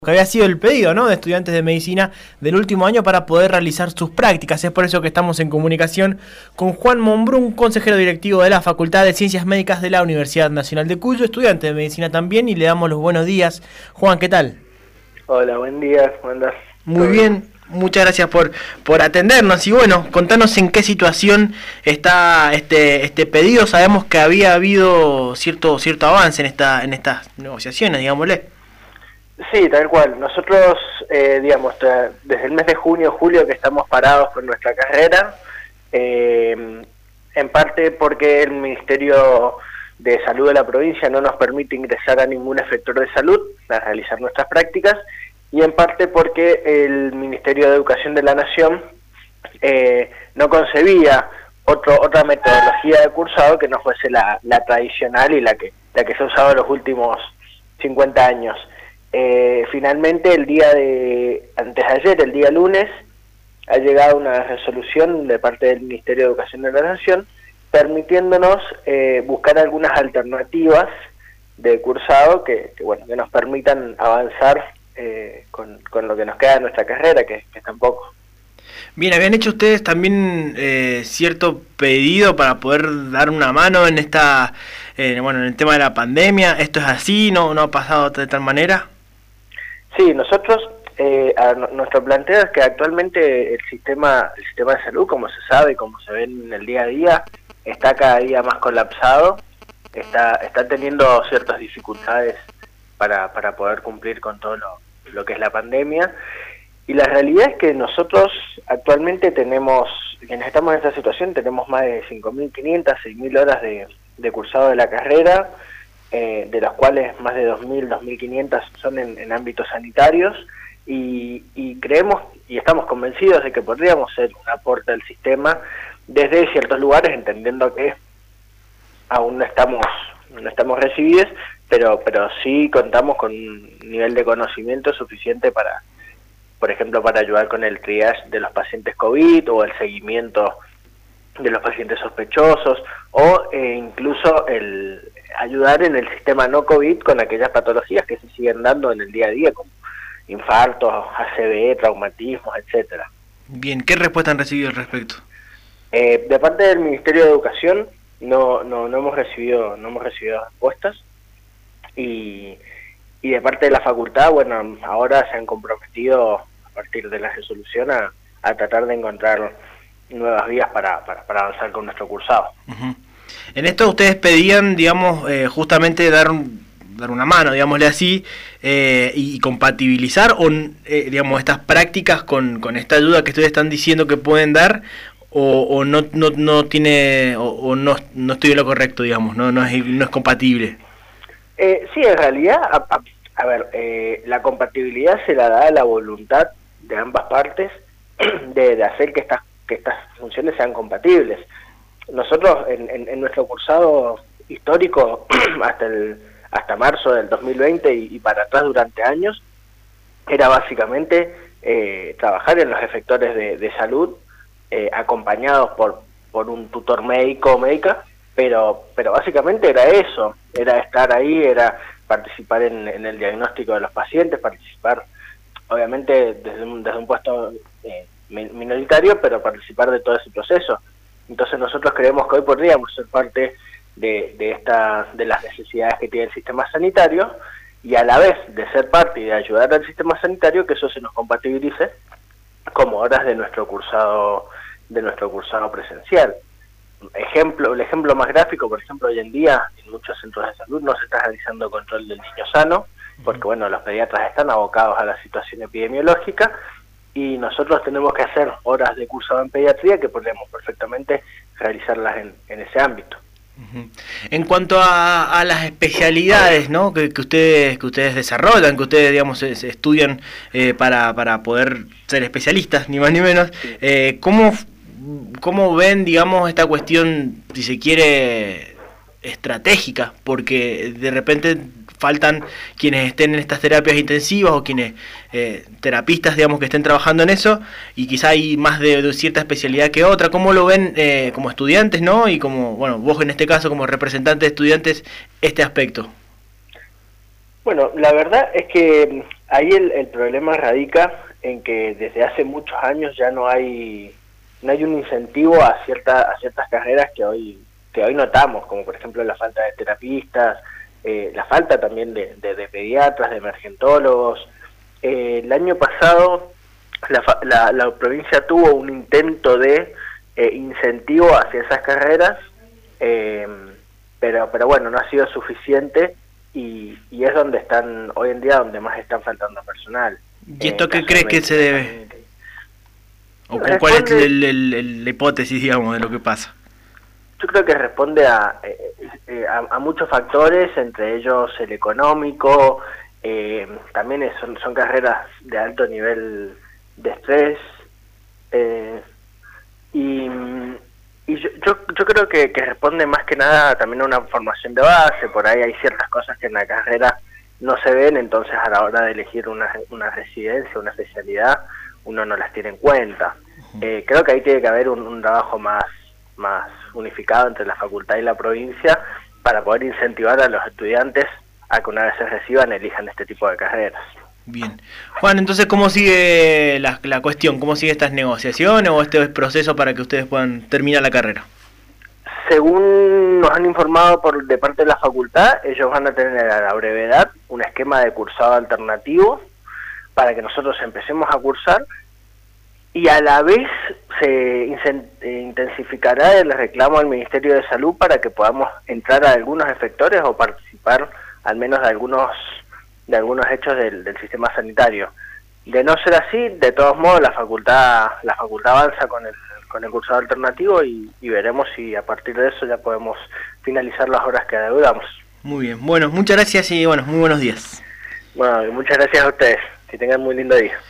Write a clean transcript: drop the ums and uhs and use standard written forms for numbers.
Que había sido el pedido, ¿no?, de estudiantes de medicina del último año para poder realizar sus prácticas. Es por eso que estamos en comunicación con Juan Monbrún, consejero directivo de la Facultad de Ciencias Médicas de la Universidad Nacional de Cuyo, estudiante de medicina también, y le damos los buenos días. Juan, ¿qué tal? Hola, buen día, ¿cómo andás? Muy bien, muchas gracias por atendernos. Y bueno, contanos en qué situación está este pedido. Sabemos que había habido cierto avance en estas negociaciones, digámosle. Sí, tal cual. Nosotros, desde el mes de junio, julio, que estamos parados con nuestra carrera, en parte porque el Ministerio de Salud de la provincia no nos permite ingresar a ningún efector de salud para realizar nuestras prácticas, y en parte porque el Ministerio de Educación de la Nación no concebía otra metodología de cursado que no fuese la tradicional y la que se ha usado en los últimos 50 años. Finalmente, antes de ayer, el día lunes, ha llegado una resolución de parte del Ministerio de Educación de la Nación permitiéndonos buscar algunas alternativas de cursado que nos permitan avanzar con lo que nos queda de nuestra carrera, que tampoco. Bien, habían hecho ustedes también cierto pedido para poder dar una mano en en el tema de la pandemia. ¿Esto es así? ¿No ha pasado de tal manera? Sí, nosotros, nuestro planteo es que actualmente el sistema de salud, como se sabe, como se ve en el día a día, está cada día más colapsado, está teniendo ciertas dificultades para poder cumplir con todo lo que es la pandemia, y la realidad es que nosotros actualmente quienes estamos en esta situación, tenemos más de 5.500, 6.000 horas de cursado de la carrera, de las cuales más de 2.000, 2.500 son en ámbitos sanitarios, y creemos y estamos convencidos de que podríamos ser un aporte al sistema desde ciertos lugares, entendiendo que aún no estamos recibidos, pero sí contamos con un nivel de conocimiento suficiente para, por ejemplo, para ayudar con el triage de los pacientes COVID o el seguimiento de los pacientes sospechosos, o incluso el ayudar en el sistema no COVID con aquellas patologías que se siguen dando en el día a día, como infartos, ACV, traumatismos, etcétera. Bien, ¿qué respuesta han recibido al respecto? De parte del Ministerio de Educación no hemos recibido respuestas, y de parte de la facultad, ahora se han comprometido a partir de la resolución a tratar de encontrar nuevas vías para avanzar con nuestro cursado. Uh-huh. En esto ustedes pedían, justamente dar una mano, digámosle así, y compatibilizar estas prácticas con esta ayuda que ustedes están diciendo que pueden dar, o no tiene, o no estoy en lo correcto, digamos, no es compatible. Sí, en realidad, la compatibilidad se la da a la voluntad de ambas partes de hacer que estas funciones sean compatibles. Nosotros en nuestro cursado histórico hasta marzo del 2020 y para atrás durante años, era básicamente trabajar en los efectores de salud, acompañados por un tutor médico o médica, pero básicamente era eso, era estar ahí, era participar en el diagnóstico de los pacientes, participar obviamente desde un puesto minoritario, pero participar de todo ese proceso. Entonces nosotros creemos que hoy podríamos ser parte de las necesidades que tiene el sistema sanitario, y a la vez de ser parte y de ayudar al sistema sanitario, que eso se nos compatibilice como horas de nuestro cursado presencial. El ejemplo más gráfico, por ejemplo, hoy en día en muchos centros de salud no se está realizando control del niño sano, porque los pediatras están abocados a la situación epidemiológica, y nosotros tenemos que hacer horas de cursado en pediatría que podemos perfectamente realizarlas en ese ámbito. Uh-huh. En cuanto a las especialidades, ¿no?, que ustedes desarrollan, que ustedes estudian para poder ser especialistas, ni más ni menos, ¿cómo ven, esta cuestión, si se quiere, estratégica? Porque de repente faltan quienes estén en estas terapias intensivas, o quienes terapistas, que estén trabajando en eso, y quizá hay más de cierta especialidad que otra. ¿Cómo lo ven como estudiantes, no? Y como, vos en este caso como representante de estudiantes, este aspecto. Bueno, la verdad es que Ahí el problema radica en que desde hace muchos años ya no hay un incentivo a ciertas carreras que hoy notamos, como por ejemplo la falta de terapistas, la falta también de pediatras, de emergentólogos. El año pasado la provincia tuvo un intento de incentivo hacia esas carreras, pero bueno, no ha sido suficiente y es donde están, hoy en día, donde más están faltando personal. ¿Y esto qué crees que se debe? ¿O cuál es la hipótesis, digamos, de lo que pasa? Yo creo que responde a muchos factores, entre ellos el económico, también son carreras de alto nivel de estrés, y yo creo que responde más que nada también a una formación de base. Por ahí hay ciertas cosas que en la carrera no se ven, entonces a la hora de elegir una residencia, una especialidad, uno no las tiene en cuenta. Creo que ahí tiene que haber un trabajo más unificado entre la facultad y la provincia para poder incentivar a los estudiantes a que una vez se reciban elijan este tipo de carreras. Bien. Juan, entonces, ¿cómo sigue la cuestión? ¿Cómo sigue estas negociaciones o este proceso para que ustedes puedan terminar la carrera? Según nos han informado de parte de la facultad, ellos van a tener a la brevedad un esquema de cursado alternativo para que nosotros empecemos a cursar, y a la vez se intensificará el reclamo al Ministerio de Salud para que podamos entrar a algunos efectores o participar al menos de algunos hechos del sistema sanitario. De no ser así, de todos modos la facultad avanza con el cursado alternativo y veremos si a partir de eso ya podemos finalizar las horas que adeudamos. Muy bien, bueno, muchas gracias y bueno, muy buenos días. Bueno, muchas gracias a ustedes, que tengan muy lindo día.